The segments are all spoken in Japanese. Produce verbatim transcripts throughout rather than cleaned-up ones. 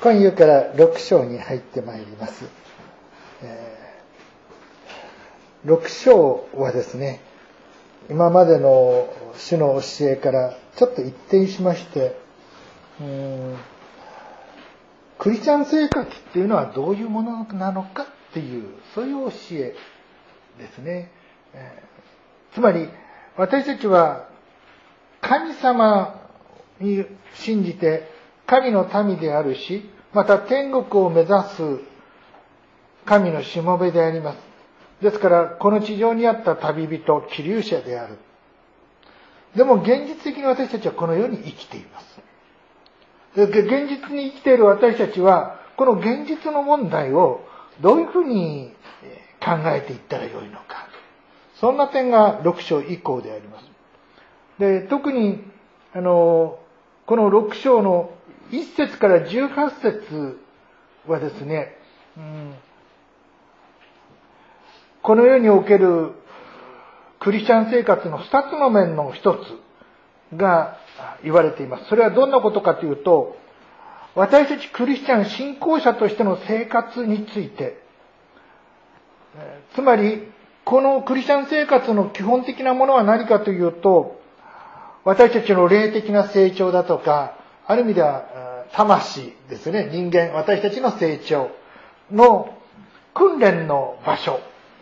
今夕からろく章に入ってまいります。えー、ろく章はですね、今までの主の教えからちょっと一転しまして、うーんクリスチャン生活っていうのはどういうものなのかっていう、そういう教えですね。えー、つまり私たちは神様に信じて神の民であるし、また天国を目指す神のしもべであります。ですからこの地上にあった旅人、寄留者である。でも現実的に私たちはこの世に生きています。で現実に生きている私たちはこの現実の問題をどういうふうに考えていったらよいのか、そんな点がろく章以降であります。で特にあのこのろく章のいっ節からじゅうはち節はですね、うん、この世におけるクリスチャン生活のふたつの面の一つが言われています。それはどんなことかというと、私たちクリスチャン信仰者としての生活について、つまりこのクリスチャン生活の基本的なものは何かというと、私たちの霊的な成長だとか、ある意味では魂ですね、人間、私たちの成長の訓練の場所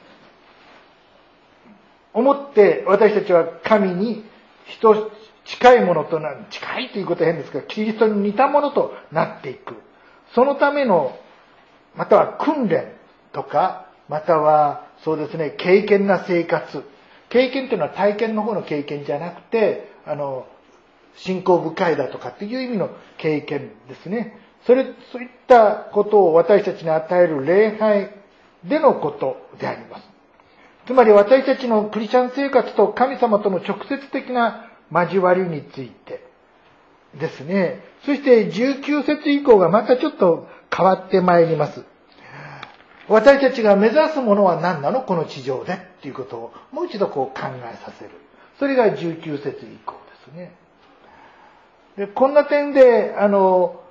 をもって私たちは神に人近いものとなる、近いということは変ですが、キリストに似たものとなっていく。そのための、または訓練とか、またはそうですね、経験な生活。経験というのは体験の方の経験じゃなくて、あの、信仰深いだとかっていう意味の経験ですね。それ、そういったことを私たちに与える礼拝でのことであります。つまり私たちのクリスチャン生活と神様との直接的な交わりについてですね。そしてじゅうきゅう節以降がまたちょっと変わってまいります。私たちが目指すものは何なのこの地上でっていうことをもう一度こう考えさせる。それがじゅうきゅう節以降ですね。でこんな点で、あの、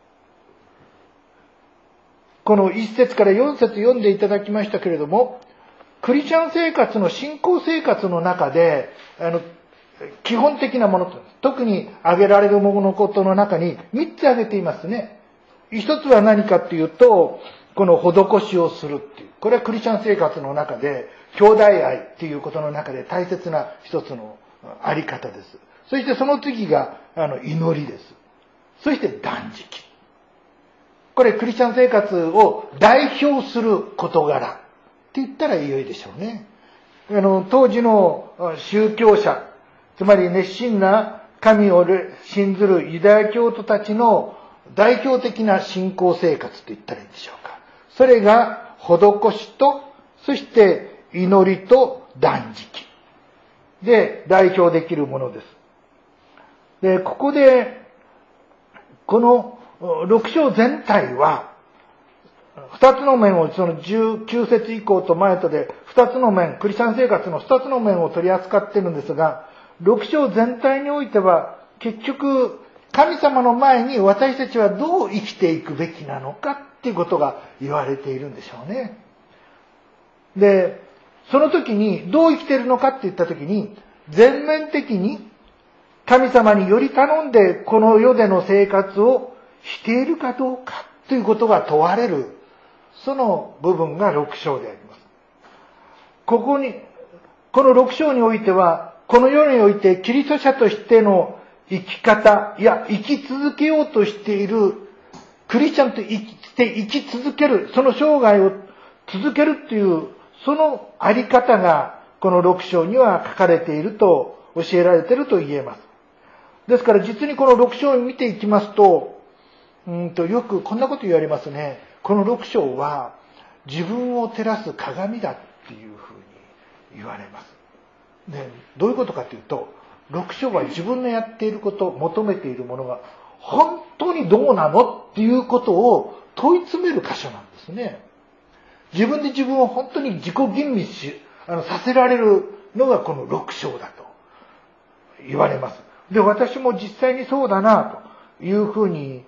このいっ節からよん節読んでいただきましたけれども、クリスチャン生活の信仰生活の中で、あの、基本的なものと、特に挙げられるもののことの中にみっつ挙げていますね。一つは何かっていうと、この施しをするっていう。これはクリスチャン生活の中で、兄弟愛っていうことの中で大切な一つのあり方です。そしてその次が、あの、祈りです。そして断食。これクリスチャン生活を代表する事柄って言ったら良いでしょうね。あの、当時の宗教者、つまり熱心な神を信ずるユダヤ教徒たちの代表的な信仰生活と言ったらいいでしょうか。それが施しと、そして祈りと断食で代表できるものです。で、ここで、このろく章全体は、二つの面を、そのじゅうきゅう節以降と前とで、二つの面、クリスチャン生活の二つの面を取り扱っているんですが、ろく章全体においては、結局、神様の前に私たちはどう生きていくべきなのかっていうことが言われているんでしょうね。で、その時にどう生きているのかって言った時に、全面的に神様により頼んでこの世での生活をしているかどうかということが問われる、その部分がろく章であります。ここに、このろく章においては、この世においてキリスト者としての生き方、いや、生き続けようとしている、クリスチャンと生きて生き続ける、その生涯を続けるという、そのあり方が、このろく章には書かれていると、教えられていると言えます。ですから実にこのろく章を見ていきますと、うんとよくこんなこと言われますね。このろく章は自分を照らす鏡だっていうふうに言われます。で、どういうことかというと、ろく章は自分のやっていること、求めているものが本当にどうなのっていうことを問い詰める箇所なんですね。自分で自分を本当に自己吟味し、あの、させられるのがこのろく章だと言われます。で、私も実際にそうだなというふうに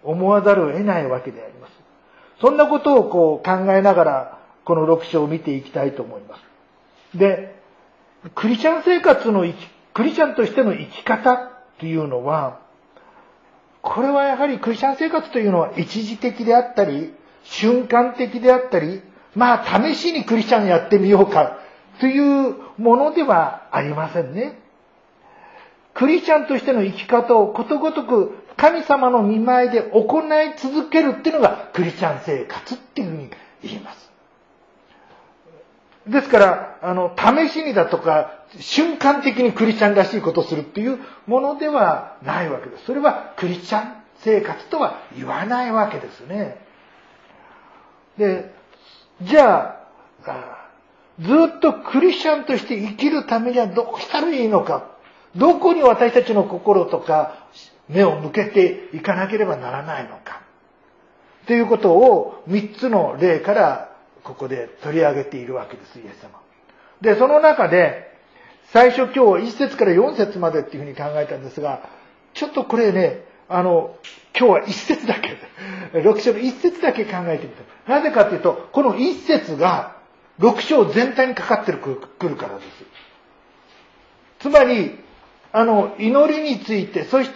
思わざるを得ないわけであります。そんなことをこう考えながら、このろく章を見ていきたいと思います。で、クリスチャン生活の生き、クリスチャンとしての生き方というのは、これはやはりクリスチャン生活というのは一時的であったり、瞬間的であったり、まあ試しにクリスチャンやってみようかというものではありませんね。クリスチャンとしての生き方をことごとく神様の御前で行い続けるっていうのがクリスチャン生活っていうふうに言います。ですから、あの、試しにだとか、瞬間的にクリスチャンらしいことをするっていうものではないわけです。それはクリスチャン生活とは言わないわけですね。で、じゃあ、ずっとクリスチャンとして生きるためにはどうしたらいいのか。どこに私たちの心とか目を向けていかなければならないのか。ということを三つの例からここで取り上げているわけです、イエス様。で、その中で、最初今日いっ節からよん節までっていうふうに考えたんですが、ちょっとこれね、あの、今日はいっ節だけ、ろく章のいっ節だけ考えてみた。なぜかというと、このいっ節がろく章全体にかかってくるからです。つまり、あの、祈りについて、そして、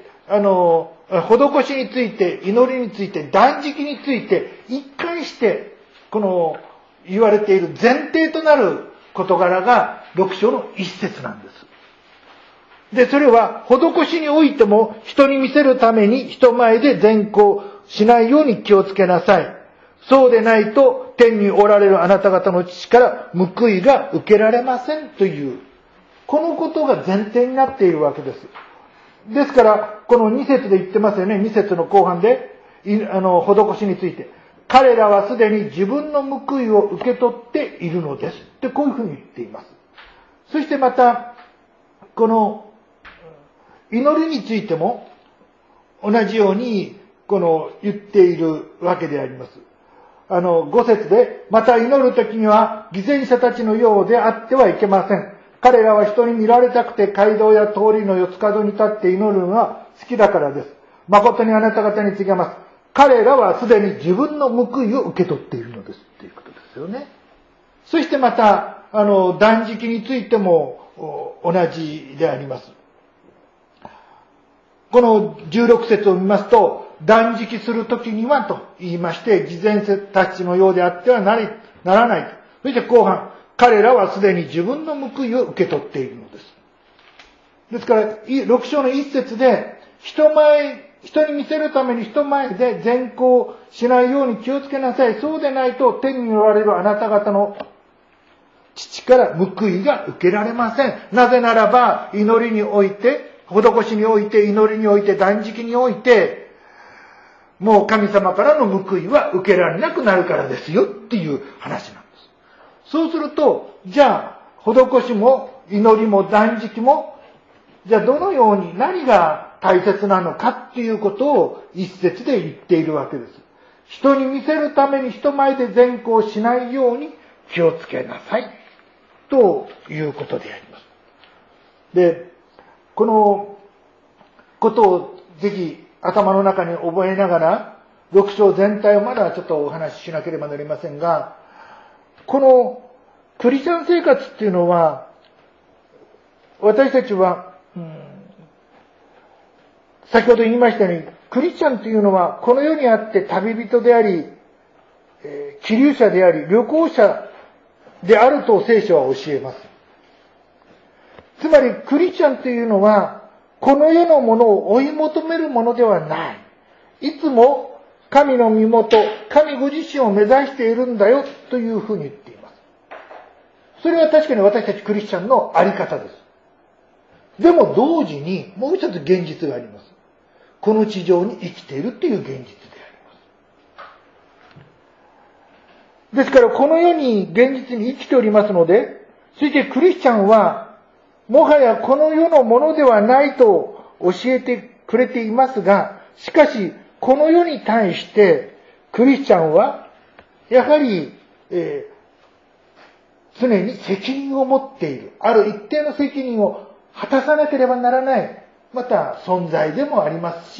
あの、施しについて、祈りについて、断食について、一貫して、この、言われている前提となる事柄が、ろく章のいっ節なんです。で、それは、施しにおいても、人に見せるために、人前で善行しないように気をつけなさい。そうでないと、天におられるあなた方の父から報いが受けられませんという、このことが前提になっているわけです。ですから、このに節で言ってますよね。に節の後半で、あの、施しについて。彼らはすでに自分の報いを受け取っているのです。ってこういうふうに言っています。そしてまた、この、祈りについても、同じように、この、言っているわけであります。あの、ご節で、また祈るときには、偽善者たちのようであってはいけません。彼らは人に見られたくて街道や通りの四つ角に立って祈るのが好きだからです。誠にあなた方に告げます。彼らはすでに自分の報いを受け取っているのです。ということですよね。そしてまた、あの、断食についても同じであります。このじゅうろく節を見ますと、断食するときにはと言いまして、偽善者たちのようであってはなりならない。そして後半、彼らはすでに自分の報いを受け取っているのです。ですから、ろく章のいっ節で、人前、人に見せるために人前で善行しないように気をつけなさい。そうでないと天におられるあなた方の父から報いが受けられません。なぜならば、祈りにおいて、施しにおいて、祈りにおいて、断食において、もう神様からの報いは受けられなくなるからですよっていう話なんです。そうすると、じゃあ、施しも祈りも断食も、じゃあどのように何が大切なのかっていうことを一節で言っているわけです。人に見せるために人前で善行しないように気をつけなさい。ということであります。で、このことをぜひ頭の中に覚えながら、ろく章全体をまだちょっとお話ししなければなりませんが、このクリスチャン生活っていうのは、私たちは、うん、先ほど言いましたように、クリスチャンというのはこの世にあって旅人であり、えー、寄留者であり、旅行者であると聖書は教えます。つまりクリスチャンというのは、この世のものを追い求めるものではない。いつも神の身元、神ご自身を目指しているんだよというふうに言っています。それは確かに私たちクリスチャンのあり方です。でも同時にもう一つ現実があります。この地上に生きているという現実であります。ですからこの世に現実に生きておりますので、そしてクリスチャンはもはやこの世のものではないと教えてくれていますが、しかしこの世に対してクリスチャンはやはり、えー、常に責任を持っている。ある一定の責任を果たさなければならない、また存在でもありますし、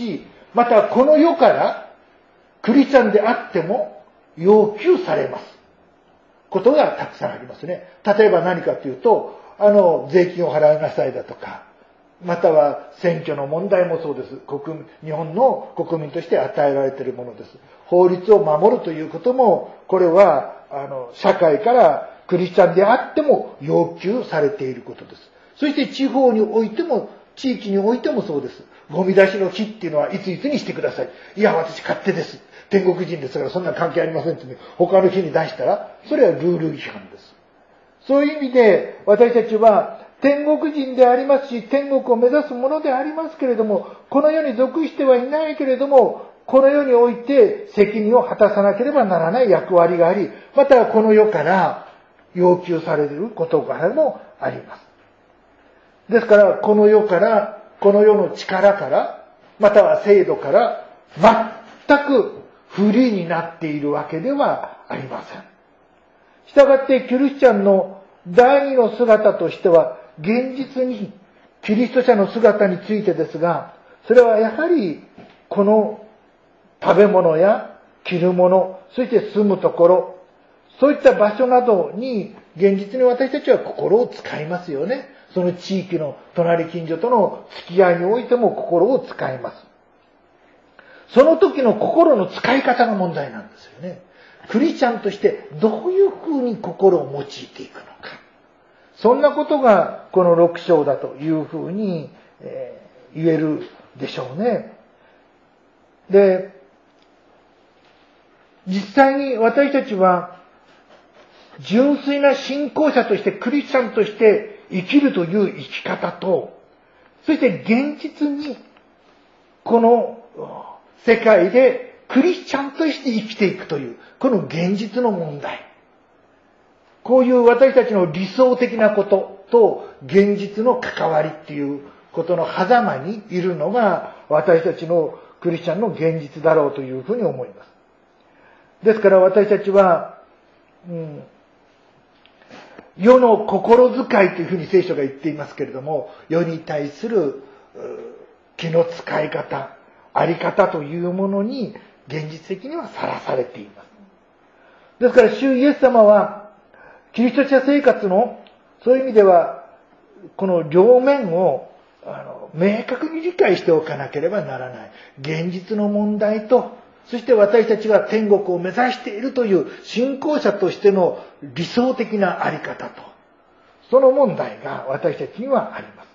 またこの世からクリスチャンであっても要求されますことがたくさんありますね。例えば何かというと、あの税金を払いなさいだとか、または選挙の問題もそうです。国民、日本の国民として与えられているものです。法律を守るということも、これはあの社会からクリスチャンであっても要求されていることです。そして地方においても、地域においてもそうです。ゴミ出しの日っていうのはいついつにしてください。いや、私勝手です。天国人ですからそんな関係ありませんって、ね、他の日に出したら、それはルール違反です。そういう意味で、私たちは天国人でありますし、天国を目指すものでありますけれども、この世に属してはいないけれども、この世において責任を果たさなければならない役割があり、またこの世から要求される事柄もあります。ですから、この世から、この世の力から、または制度から、全くフリーになっているわけではありません。したがって、キリスチャンの第二の姿としては、現実にキリスト者の姿についてですが、それはやはり、この食べ物や着るもの、そして住むところ、そういった場所などに、現実に私たちは心を使いますよね。その地域の隣近所との付き合いにおいても心を使います。その時の心の使い方が問題なんですよね。クリスチャンとしてどういうふうに心を用いていくのか。そんなことがこのろく章だというふうに、えー、言えるでしょうね。で、実際に私たちは純粋な信仰者としてクリスチャンとして生きるという生き方と、そして現実にこの世界でクリスチャンとして生きていくという、この現実の問題。こういう私たちの理想的なことと現実の関わりっていうことの狭間にいるのが私たちのクリスチャンの現実だろうというふうに思います。ですから私たちは、うん、世の心遣いというふうに聖書が言っていますけれども、世に対する気の使い方、あり方というものに現実的にはさらされています。ですから主イエス様はキリスト者生活のそういう意味ではこの両面をあの明確に理解しておかなければならない。現実の問題と、そして私たちが天国を目指しているという信仰者としての理想的なあり方と、その問題が私たちにはあります。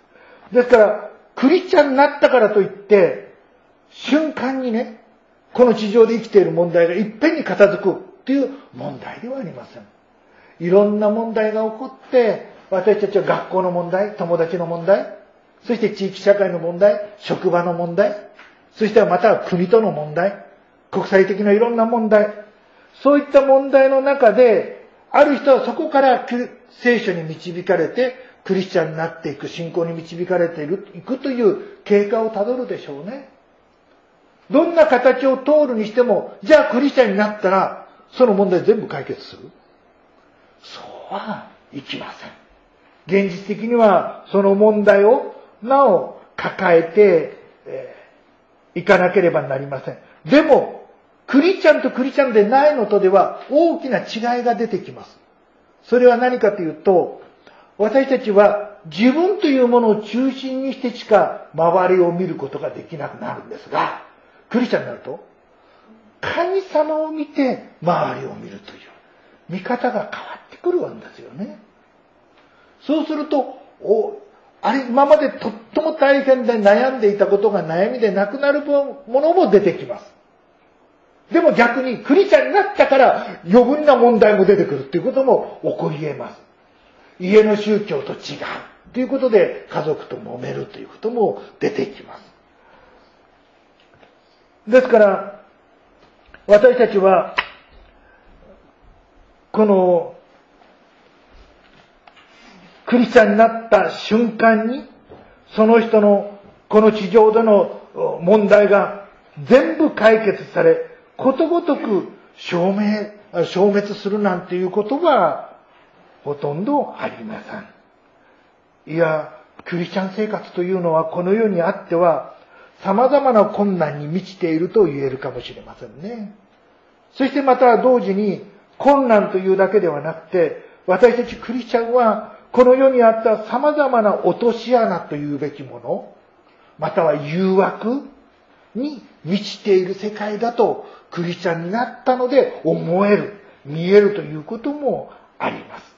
ですからクリスチャンになったからといって瞬間にね、この地上で生きている問題がいっぺんに片付くという問題ではありません。いろんな問題が起こって、私たちは学校の問題、友達の問題、そして地域社会の問題、職場の問題、そしてまたは国との問題、国際的ないろんな問題、そういった問題の中で、ある人はそこから聖書に導かれて、クリスチャンになっていく、信仰に導かれていくという経過をたどるでしょうね。どんな形を通るにしても、じゃあクリスチャンになったら、その問題全部解決する？そうはいきません。現実的にはその問題をなお抱えてい、えー、かなければなりません。でも、クリスチャンとクリスチャンでないのとでは大きな違いが出てきます。それは何かというと、私たちは自分というものを中心にしてしか周りを見ることができなくなるんですが、クリスチャンになると、神様を見て周りを見るという見方が変わってくるんですよね。そうすると、おあれ、今までとっても大変で悩んでいたことが悩みでなくなるものも出てきます。でも逆にクリスチャンになったから余分な問題も出てくるということも起こり得ます。家の宗教と違うということで家族と揉めるということも出てきます。ですから私たちはこのクリスチャンになった瞬間にその人のこの地上での問題が全部解決され、ことごとく消滅、消滅するなんていうことはほとんどありません。いや、クリスチャン生活というのはこの世にあっては様々な困難に満ちていると言えるかもしれませんね。そしてまた同時に困難というだけではなくて、私たちクリスチャンはこの世にあった様々な落とし穴というべきもの、または誘惑に満ちている世界だとクリスチャンになったので思える、見えるということもあります。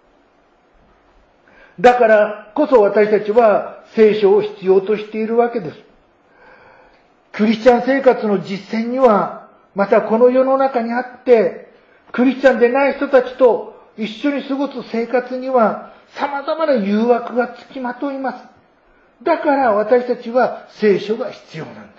だからこそ私たちは聖書を必要としているわけです。クリスチャン生活の実践には、またこの世の中にあって、クリスチャンでない人たちと一緒に過ごす生活には様々な誘惑がつきまといます。だから私たちは聖書が必要なんです。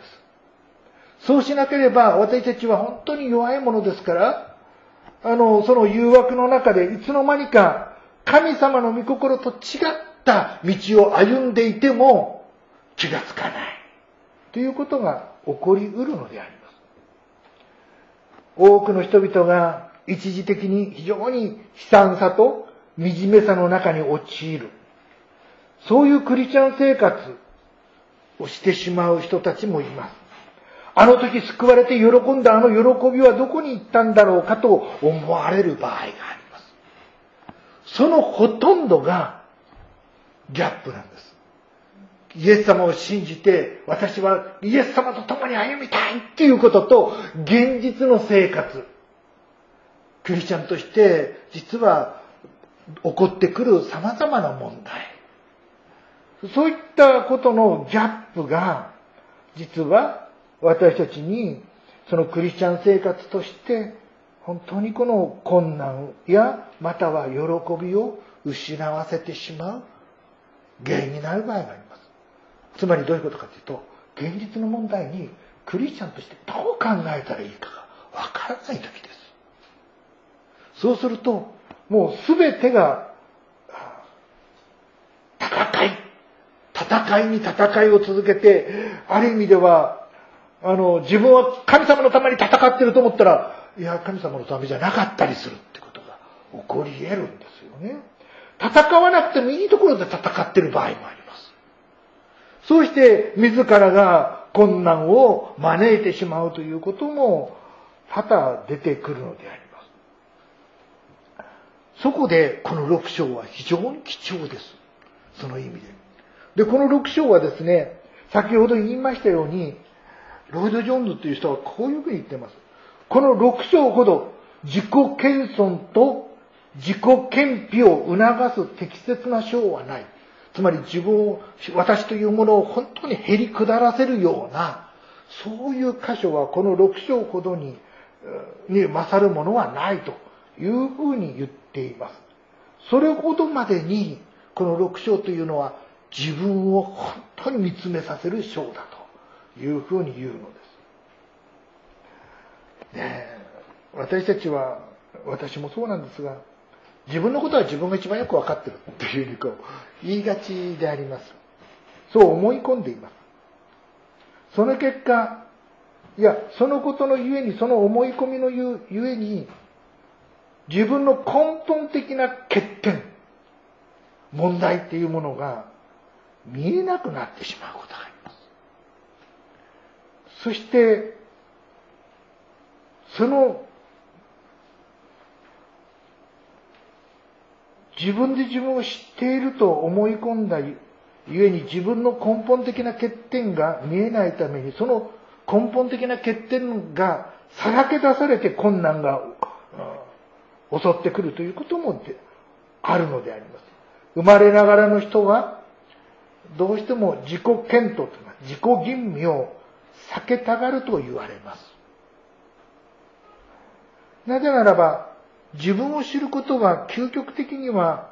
そうしなければ私たちは本当に弱いものですから、あの、その誘惑の中でいつの間にか神様の御心と違った道を歩んでいても気がつかないということが起こりうるのであります。多くの人々が一時的に非常に悲惨さと惨めさの中に陥る。そういうクリスチャン生活をしてしまう人たちもいます。あの時救われて喜んだあの喜びはどこに行ったんだろうかと思われる場合があります。そのほとんどがギャップなんです。イエス様を信じて私はイエス様と共に歩みたいっていうことと現実の生活、クリスチャンとして実は起こってくる様々な問題、そういったことのギャップが実は私たちにそのクリスチャン生活として本当にこの困難やまたは喜びを失わせてしまう原因になる場合があります。つまりどういうことかというと、現実の問題にクリスチャンとしてどう考えたらいいかがわからない時です。そうするともう全てが戦い戦いに戦いを続けて、ある意味ではあの自分は神様のために戦ってると思ったら、いや神様のためじゃなかったりするってことが起こり得るんですよね。戦わなくてもいいところで戦ってる場合もあります。そうして自らが困難を招いてしまうということも多々出てくるのであります。そこでこのろく章は非常に貴重です。その意味で。で、このろく章はですね、先ほど言いましたように、ロイド・ジョーンズという人はこういうふうに言っています。このろく章ほど自己謙遜と自己謙卑を促す適切な章はない。つまり自分を、私というものを本当にへり下らせるような、そういう箇所はこのろく章ほどに、に勝るものはないというふうに言っています。それほどまでにこのろく章というのは自分を本当に見つめさせる章だというふうに言うのです。ねえ、私たちは、私もそうなんですが、自分のことは自分が一番よくわかってるっていうふうにこう言いがちであります。そう思い込んでいます。その結果、いや、そのことのゆえに、その思い込みのゆえに、自分の根本的な欠点、問題っていうものが見えなくなってしまうことがあります。そして、その自分で自分を知っていると思い込んだゆえに自分の根本的な欠点が見えないために、その根本的な欠点がさらけ出されて困難が襲ってくるということもあるのであります。生まれながらの人はどうしても自己検討とか自己吟味を避けたがると言われます。なぜならば自分を知ることが究極的には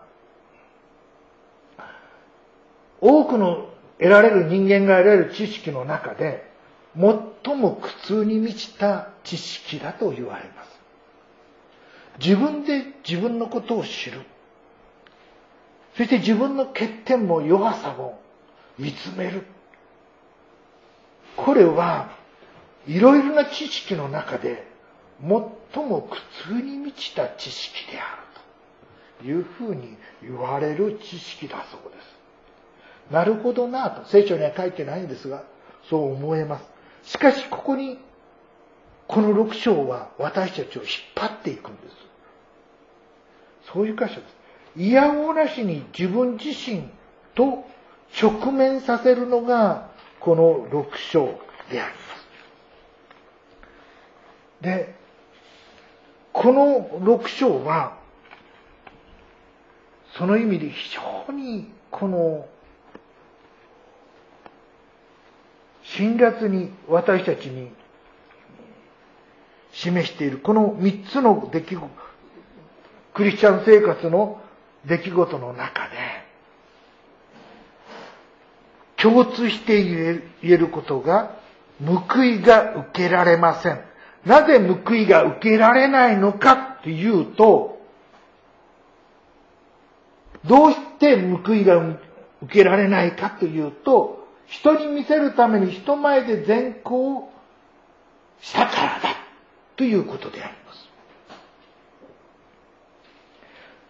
多くの得られる人間が得られる知識の中で最も苦痛に満ちた知識だと言われます。自分で自分のことを知る。そして自分の欠点も弱さも見つめる。これはいろいろな知識の中で最も苦痛に満ちた知識であるというふうに言われる知識だそうです。なるほどなと、聖書には書いてないんですが、 そう思えます。しかしここに、このろく章は私たちを引っ張っていくんです。そういう箇所です。いやおうなしに自分自身と直面させるのがこのろく章であります。で、このろく章はその意味で非常にこの辛辣に私たちに示しているこの三つの出来事、クリスチャン生活の出来事の中で共通して言えることが、報いが受けられません。なぜ報いが受けられないのかというと、どうして報いが受けられないかというと、人に見せるために人前で善行したからだということであります。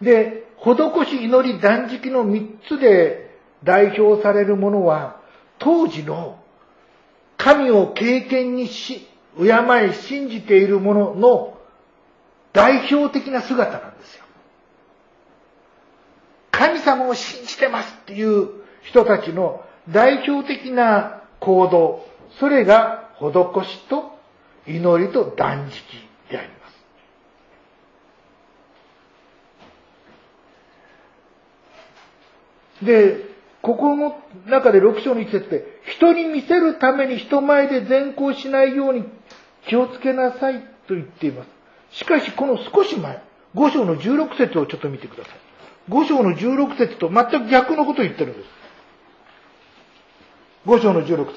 で、施し、祈り、断食の三つで代表されるものは、当時の神を経験にし、敬い信じている者の代表的な姿なんですよ。神様を信じてますっていう人たちの代表的な行動、それが施しと祈りと断食であります。で、ここの中でろく章の一節で、人に見せるために人前で善行しないように気をつけなさいと言っています。しかしこの少し前、ご章のじゅうろく節をちょっと見てください。ご章のじゅうろく節と全く逆のことを言ってるんです。ご章のじゅうろく節。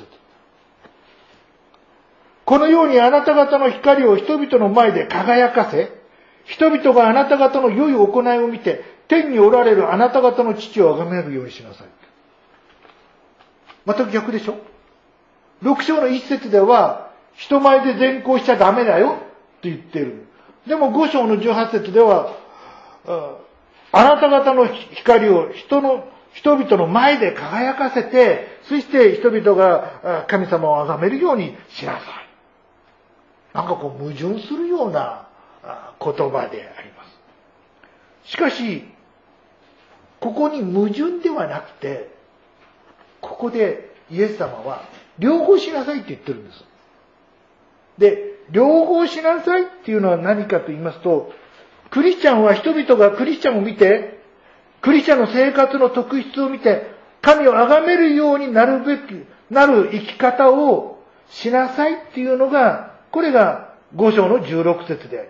このようにあなた方の光を人々の前で輝かせ、人々があなた方の良い行いを見て、天におられるあなた方の父を崇めるようにしなさい。全く逆でしょ。ろく章の一節では、人前で善行しちゃダメだよって言ってる。でもご章のじゅうはち節では、あなた方の光を人の、人々の前で輝かせて、そして人々が神様を崇めるようにしなさい。なんかこう矛盾するような言葉であります。しかし、ここに矛盾ではなくて、ここでイエス様は両方しなさいって言ってるんです。で、両方しなさいっていうのは何かと言いますと、クリスチャンは人々がクリスチャンを見て、クリスチャンの生活の特質を見て、神を崇めるようになるべき、なる生き方をしなさいっていうのが、これがご章のじゅうろく節であります。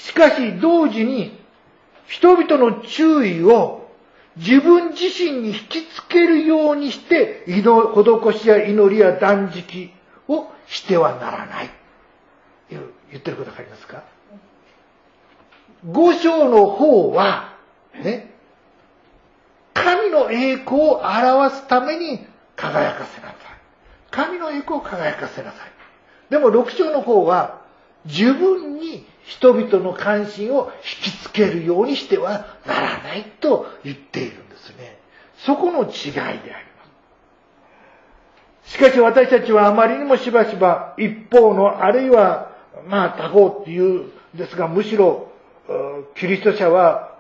しかし同時に、人々の注意を自分自身に引きつけるようにして、施しや祈りや断食をしてはならない。言ってることわかりますか？五章の方は、ね、神の栄光を表すために輝かせなさい。神の栄光を輝かせなさい。でも六章の方は、自分に人々の関心を引きつけるようにしてはならないと言っているんですね。そこの違いであります。しかし私たちはあまりにもしばしば一方のあるいはまあ他方っていうんですが、むしろキリスト者は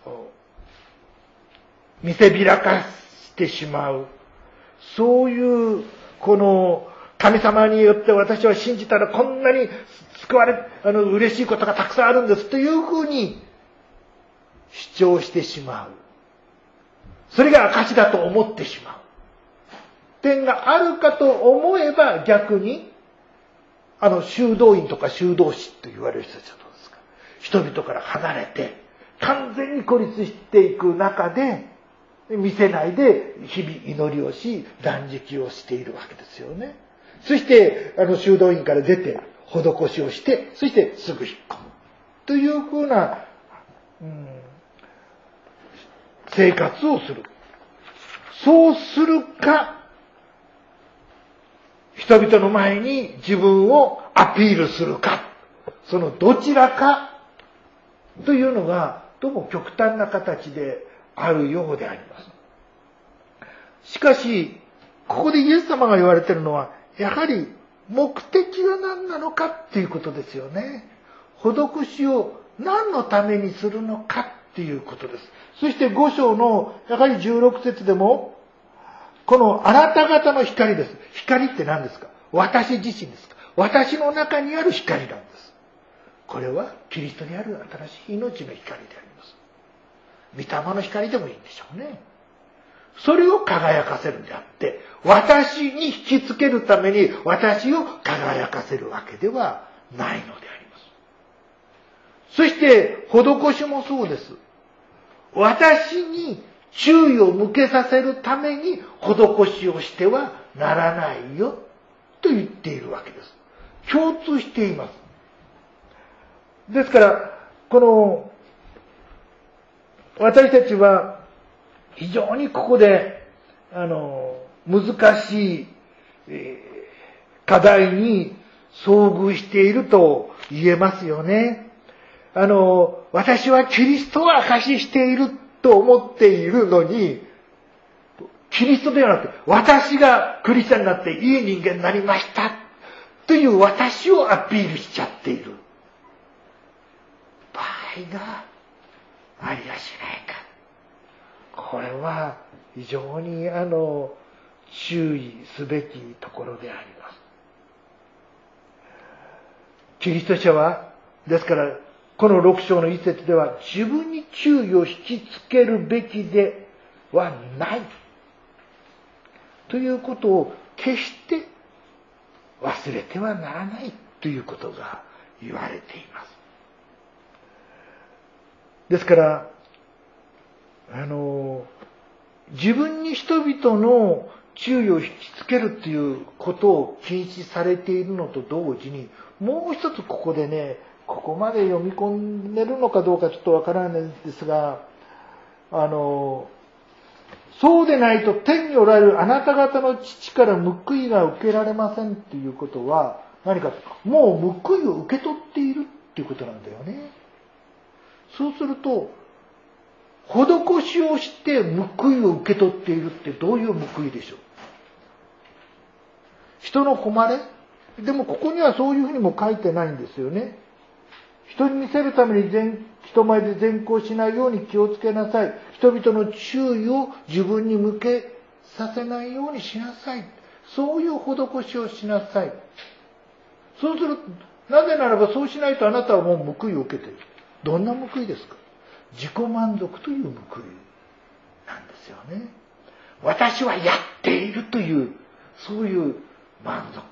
見せびらかしてしまう。そういうこの神様によって私は信じたらこんなに救われ、あの嬉しいことがたくさんあるんですというふうに主張してしまう。それが証だと思ってしまう点があるかと思えば、逆にあの修道院とか修道士と言われる人たちはどうですか。人々から離れて完全に孤立していく中で、見せないで日々祈りをし断食をしているわけですよね。そしてあの修道院から出て施しをして、そしてすぐ引っ込むというふうな、うん、生活をする。そうするか、人々の前に自分をアピールするか、そのどちらかというのがどうも極端な形であるようであります。しかしここでイエス様が言われているのは、やはり目的は何なのかっていうことですよね。施しを何のためにするのかっていうことです。そしてご章のやはりじゅうろく節でも、このあなた方の光です。光って何ですか？私自身ですか？私の中にある光なんです。これはキリストにある新しい命の光であります。御霊の光でもいいんでしょうね。それを輝かせるんであって、私に引きつけるために私を輝かせるわけではないのであります。そして、施しもそうです。私に注意を向けさせるために施しをしてはならないよと言っているわけです。共通しています。ですから、この、私たちは非常にここで、あの、難しい、えー、課題に遭遇していると言えますよね。あの、私はキリストを証ししていると思っているのに、キリストではなくて、私がクリスチャンになっていい人間になりましたという私をアピールしちゃっている場合がありやしないか。これは非常にあの注意すべきところであります。キリスト者は、ですからこのろく章の一節では、自分に注意を引きつけるべきではないということを決して忘れてはならないということが言われています。ですからあの自分に人々の注意を引きつけるということを禁止されているのと同時に、もう一つここでね、ここまで読み込んでるのかどうかちょっとわからないんですが、あのそうでないと天におられるあなた方の父から報いが受けられませんっていうことは何か、もう報いを受け取っているっていうことなんだよね。そうすると、施しをして報いを受け取っているってどういう報いでしょう？人の誉れ？でもここにはそういうふうにも書いてないんですよね。人に見せるために人前で善行しないように気をつけなさい。人々の注意を自分に向けさせないようにしなさい。そういう施しをしなさい。そうする、なぜならばそうしないとあなたはもう報いを受けている。どんな報いですか？自己満足という報いなんですよね。私はやっているという、そういう満足感であります。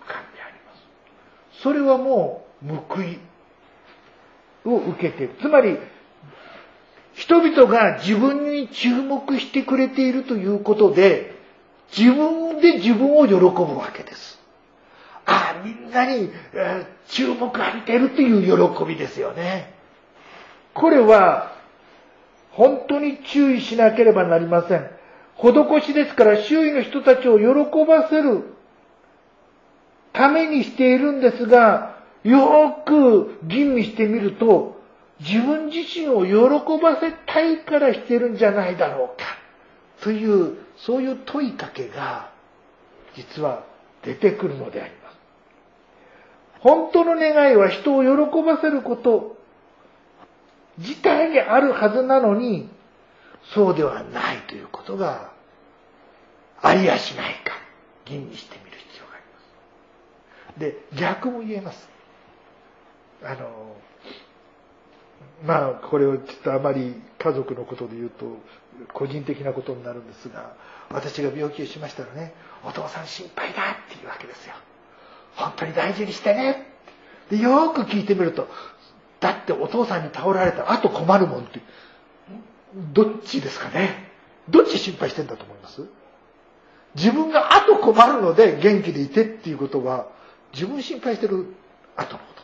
それはもう報いを受けている。つまり、人々が自分に注目してくれているということで、自分で自分を喜ぶわけです。ああ、みんなに注目浴びているという喜びですよね。これは、本当に注意しなければなりません。施しですから周囲の人たちを喜ばせるためにしているんですが、よく吟味してみると、自分自身を喜ばせたいからしているんじゃないだろうか、という、そういう問いかけが、実は出てくるのであります。本当の願いは人を喜ばせること自体にあるはずなのに、そうではないということがありやしないか、吟味してみる必要があります。で、逆も言えます。あの、まあ、これをちょっとあまり家族のことで言うと、個人的なことになるんですが、私が病気をしましたらね、お父さん心配だっていうわけですよ。本当に大事にしてね。で、よく聞いてみると、だってお父さんに倒られたらあと困るもんって、どっちですかね。どっち心配してんだと思います？自分があと困るので元気でいてっていうことは、自分心配してる後のこと。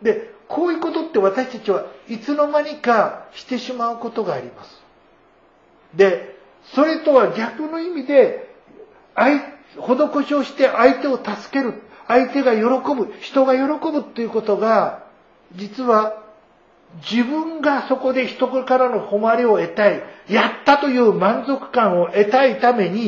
で、こういうことって私たちはいつの間にかしてしまうことがあります。で、それとは逆の意味で、施しをして相手を助ける、相手が喜ぶ、人が喜ぶっていうことが、実は自分がそこで人からの誉れを得たい、やったという満足感を得たいために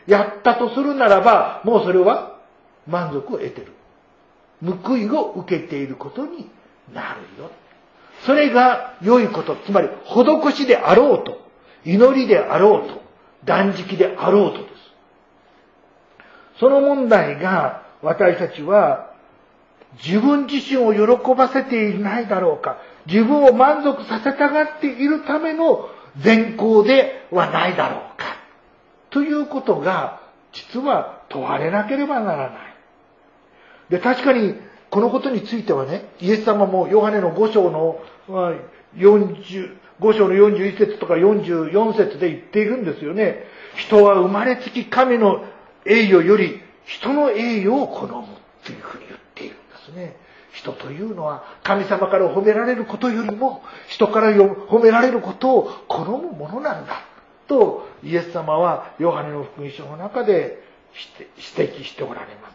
やったとするならば、もうそれは満足を得ている。報いを受けていることになるよ。それが良いこと、つまり施しであろうと、祈りであろうと、断食であろうとです。その問題が私たちは自分自身を喜ばせていないだろうか、自分を満足させたがっているための善行ではないだろうか、ということが実は問われなければならない。で、確かにこのことについてはね、イエス様もヨハネのご章のよんじゅう、ご章のよんじゅういち節とかよんじゅうよん節で言っているんですよね。人は生まれつき神の栄誉より人の栄誉を好むというふうに言っているんですね。人というのは神様から褒められることよりも人から褒められることを好むものなんだとイエス様はヨハネの福音書の中で指摘しておられます。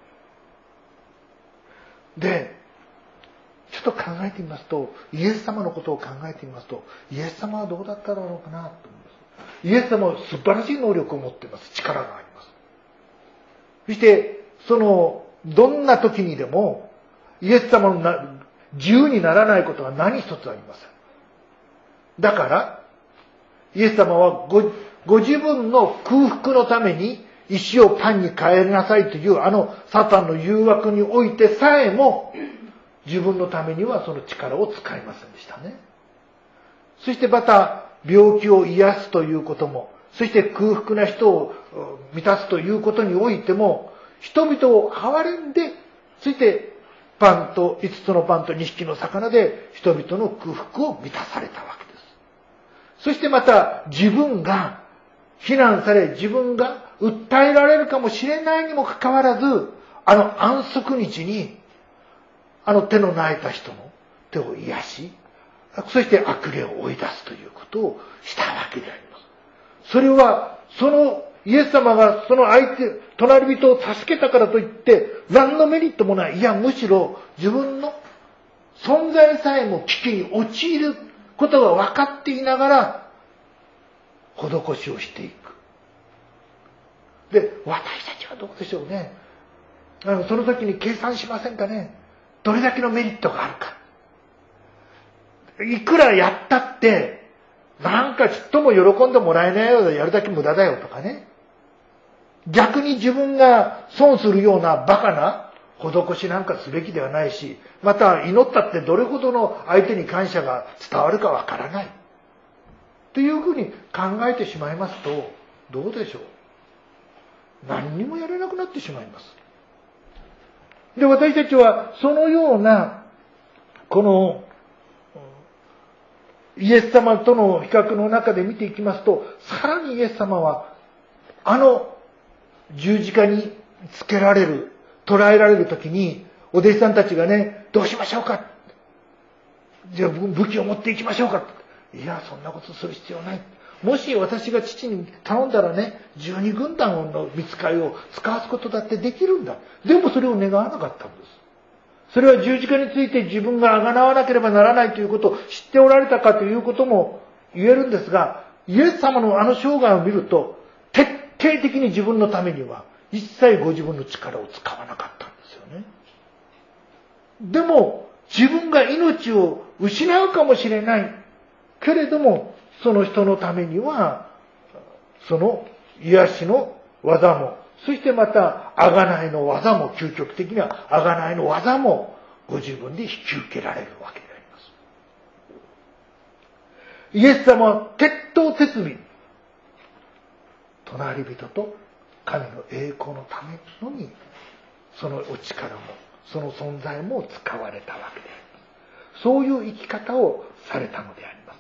で、ちょっと考えてみますと、イエス様のことを考えてみますと、イエス様はどうだっただろうかなと思います。イエス様は素晴らしい能力を持っています。力があります。そして、その、どんな時にでも、イエス様のな自由にならないことは何一つありません。だから、イエス様は ご, ご自分の空腹のために石をパンに変えなさいというあのサタンの誘惑においてさえも自分のためにはその力を使いませんでしたね。そしてまた病気を癒すということも、そして空腹な人を満たすということにおいても、人々を憐れんで、そしてパンといつつのパンとにひきの魚で人々の空腹を満たされたわけです。そしてまた自分が非難され、自分が訴えられるかもしれないにもかかわらず、あの安息日にあの手の苗えた人の手を癒し、そして悪霊を追い出すということをしたわけであります。それはそのイエス様がその相手、隣人を助けたからといって何のメリットもない。いや、むしろ自分の存在さえも危機に陥ることが分かっていながら施しをしていく。で、私たちはどうでしょうね。あのその時に計算しませんかね。どれだけのメリットがあるか。いくらやったって、なんかちっとも喜んでもらえないようでやるだけ無駄だよとかね。逆に自分が損するようなバカな施しなんかすべきではないし、また祈ったってどれほどの相手に感謝が伝わるかわからない。というふうに考えてしまいますと、どうでしょう。何にもやれなくなってしまいます。で、私たちはそのような、この、イエス様との比較の中で見ていきますと、さらにイエス様は、あの十字架につけられる、捕らえられるときに、お弟子さんたちがね、どうしましょうか。じゃあ武器を持っていきましょうか。いや、そんなことする必要ない。もし私が父に頼んだらね、十二軍団の御使いを使わすことだってできるんだ。でもそれを願わなかったんです。それは十字架について自分が贖わなければならないということを知っておられたかということも言えるんですが、イエス様のあの生涯を見ると、徹底的に自分のためには一切ご自分の力を使わなかったんですよね。でも自分が命を失うかもしれないけれども、その人のためにはその癒しの技も、そしてまた贖いの技も、究極的には贖いの技もご自分で引き受けられるわけであります。イエス様は徹頭徹尾、隣人と神の栄光のためのに、そのお力もその存在も使われたわけであります。そういう生き方をされたのであります。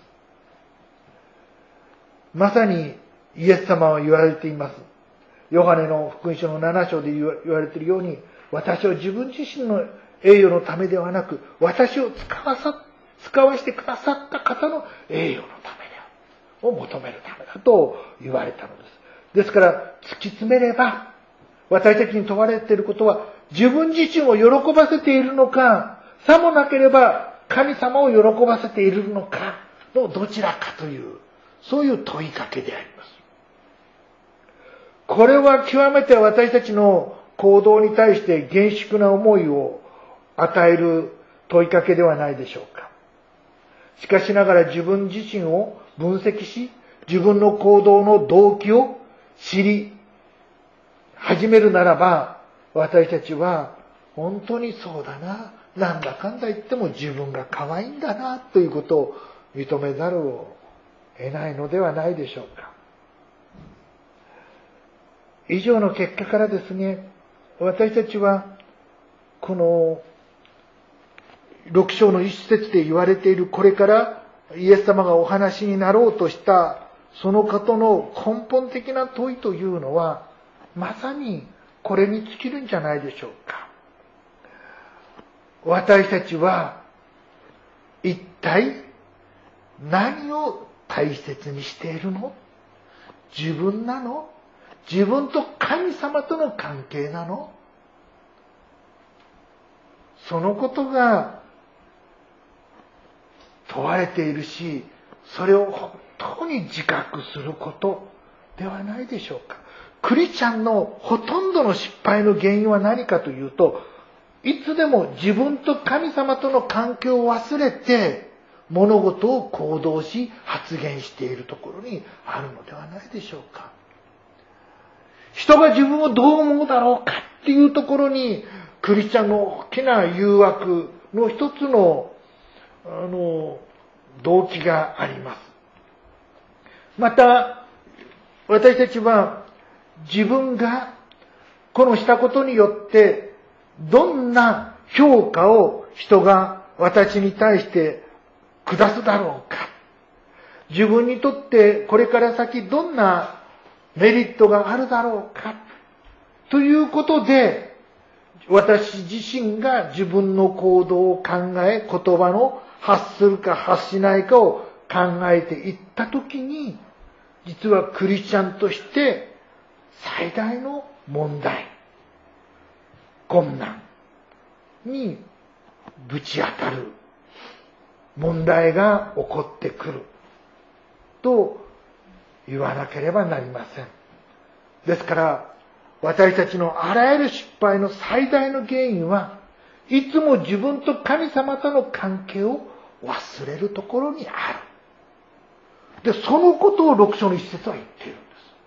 まさにイエス様は言われています。ヨハネの福音書のなな章で言われているように、私は自分自身の栄誉のためではなく、私を使わさ、使わせてくださった方の栄誉のためであるを求めるためだと言われたのです。ですから突き詰めれば、私たちに問われていることは、自分自身を喜ばせているのか、さもなければ神様を喜ばせているのかのどちらかという、そういう問いかけであります。 これは極めて私たちの行動に対して厳粛な思いを与える問いかけではないでしょうか。しかしながら自分自身を分析し、自分の行動の動機を知り始めるならば、私たちは本当にそうだな、なんだかんだ言っても自分が可愛いんだなということを認めざるを得ないのではないでしょうか。以上の結果からですね、私たちはこのろく章の一節で言われている、これからイエス様がお話になろうとしたそのことの根本的な問いというのは、まさにこれに尽きるんじゃないでしょうか。私たちは一体何を大切にしているの？自分なの？自分と神様との関係なの？そのことが問われているし、それを本当に自覚することではないでしょうか。クリスチャンのほとんどの失敗の原因は何かというと、いつでも自分と神様との関係を忘れて物事を行動し発言しているところにあるのではないでしょうか。人が自分をどう思うだろうかっていうところに、クリスチャンの大きな誘惑の一つの、あの動機があります。また私たちは自分がこのしたことによってどんな評価を人が私に対して下すだろうか、自分にとってこれから先どんなメリットがあるだろうかということで、私自身が自分の行動を考え、言葉の発するか発しないかを考えていったときに、実はクリスチャンとして最大の問題、困難にぶち当たる問題が起こってくると言わなければなりません。ですから私たちのあらゆる失敗の最大の原因はいつも自分と神様との関係を忘れるところにある。で、そのことを六章の一節は言っているんです。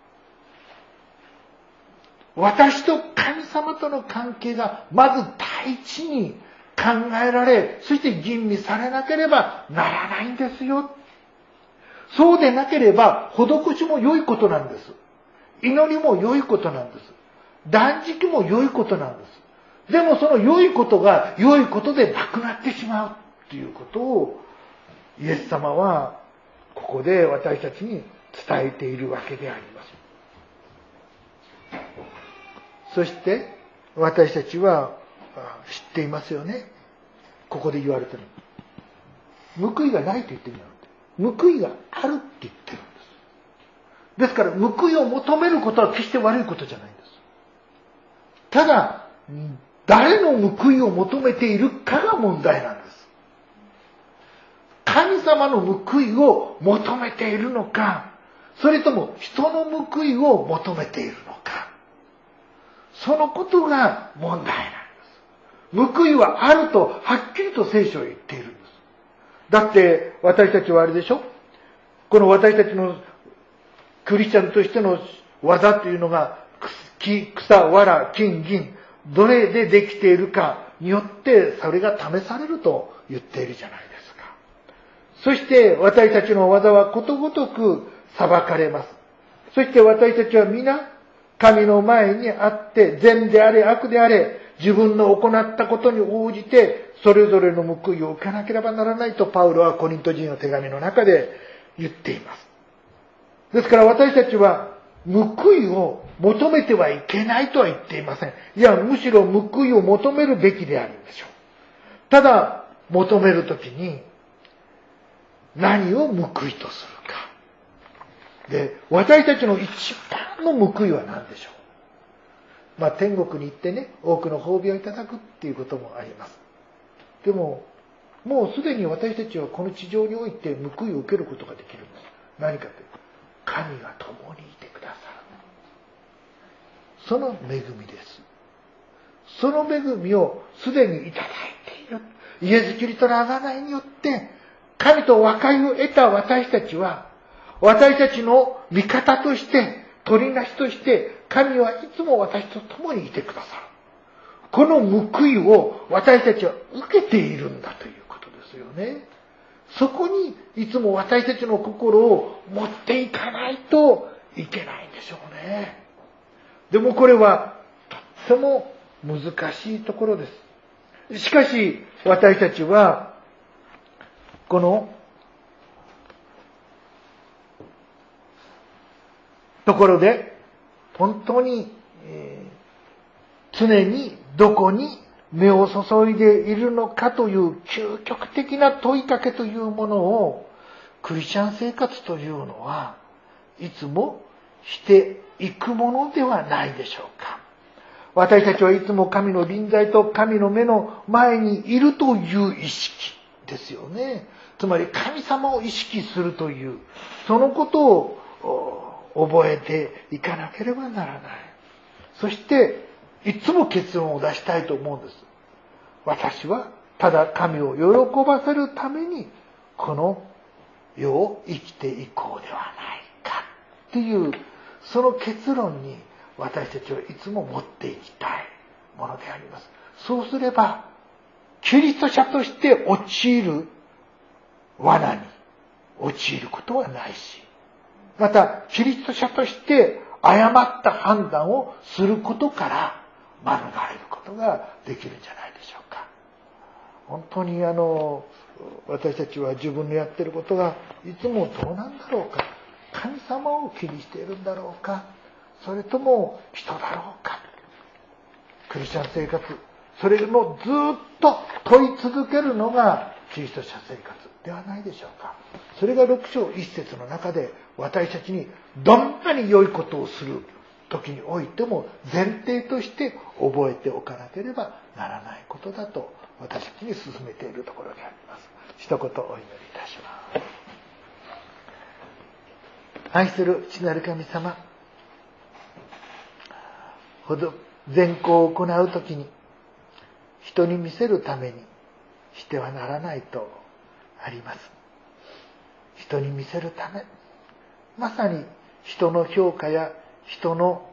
私と神様との関係がまず第一に考えられ、そして吟味されなければならないんですよ。そうでなければ施しも良いことなんです。祈りも良いことなんです。断食も良いことなんです。でもその良いことが良いことでなくなってしまうということをイエス様はここで私たちに伝えているわけであります。そして私たちは知っていますよね。ここで言われている。報いがないと言ってるんじゃなくて、報いがあるって言ってるんです。ですから報いを求めることは決して悪いことじゃないんです。ただ誰の報いを求めているかが問題なんです。神様の報いを求めているのか、それとも人の報いを求めているのか、そのことが問題なんです。報いはあるとはっきりと聖書は言っているんです。だって私たちはあれでしょ、この私たちのクリスチャンとしての技というのが木、草、藁、金、銀、どれでできているかによってそれが試されると言っているじゃないですか。そして私たちの技はことごとく裁かれます。そして私たちは皆神の前にあって善であれ悪であれ自分の行ったことに応じてそれぞれの報いを受けなければならないとパウロはコリント人の手紙の中で言っています。ですから私たちは報いを求めてはいけないとは言っていません。いや、むしろ報いを求めるべきであるんでしょう。ただ求めるときに何を報いとするか。で、私たちの一番の報いは何でしょう。まあ天国に行ってね、多くの褒美をいただくっていうこともあります。でも、もうすでに私たちはこの地上において報いを受けることができるんです。何かというと、神が共にいてくださる。 その恵みです。その恵みをすでにいただいている。イエス・キリストの贖いによって神と和解を得た私たちは、私たちの味方として、取りなしとして、神はいつも私と共にいてくださる。この報いを私たちは受けているんだということですよね。そこにいつも私たちの心を持っていかないといけないんでしょうね。でもこれはとっても難しいところです。しかし私たちはこのところで本当に、えー、常にどこに目を注いでいるのかという究極的な問いかけというものをクリスチャン生活というのはいつもしていくものではないでしょうか。私たちはいつも神の臨在と神の目の前にいるという意識ですよね。つまり神様を意識するというそのことを覚えていかなければならない。そしていつも結論を出したいと思うんです。私はただ神を喜ばせるためにこの世を生きていこうではないかっていうその結論に私たちはいつも持っていきたいものであります。そうすればキリスト者として陥る罠に陥ることはないし、またキリスト者として誤った判断をすることから免れることができるんじゃないでしょうか。本当にあの私たちは自分のやっていることがいつもどうなんだろうか、神様を気にしているんだろうか、それとも人だろうか。クリスチャン生活、それもずっと問い続けるのがキリスト者生活ではないでしょうか。それが六章一節の中で私たちにどんなに良いことをする時においても前提として覚えておかなければならないことだと私たちに進めているところであります。一言お祈りいたします。愛する父なる神様、ほど善行を行うときに人に見せるためにしてはならないとあります。人に見せるため、まさに人の評価や人の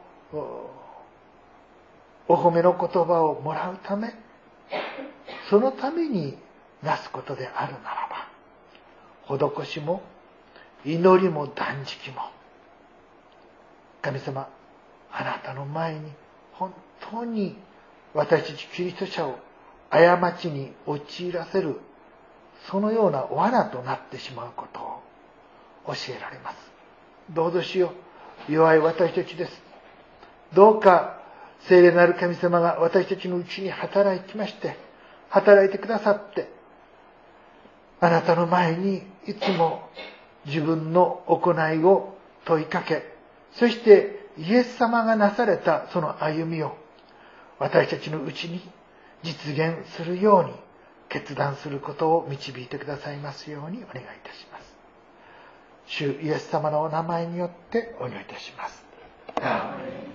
お褒めの言葉をもらうため、そのためになすことであるならば、施しも祈りも断食も神様、あなたの前に本当に私たちキリスト者を過ちに陥らせるそのような罠となってしまうことを教えられます。どうぞしよう、弱い私たちです。どうか聖霊なる神様が私たちのうちに働きまして働いてくださって、あなたの前にいつも自分の行いを問いかけ、そしてイエス様がなされたその歩みを私たちのうちに実現するように決断することを導いてくださいますようにお願いいたします。主イエス様のお名前によってお祈りいたします。アーメン。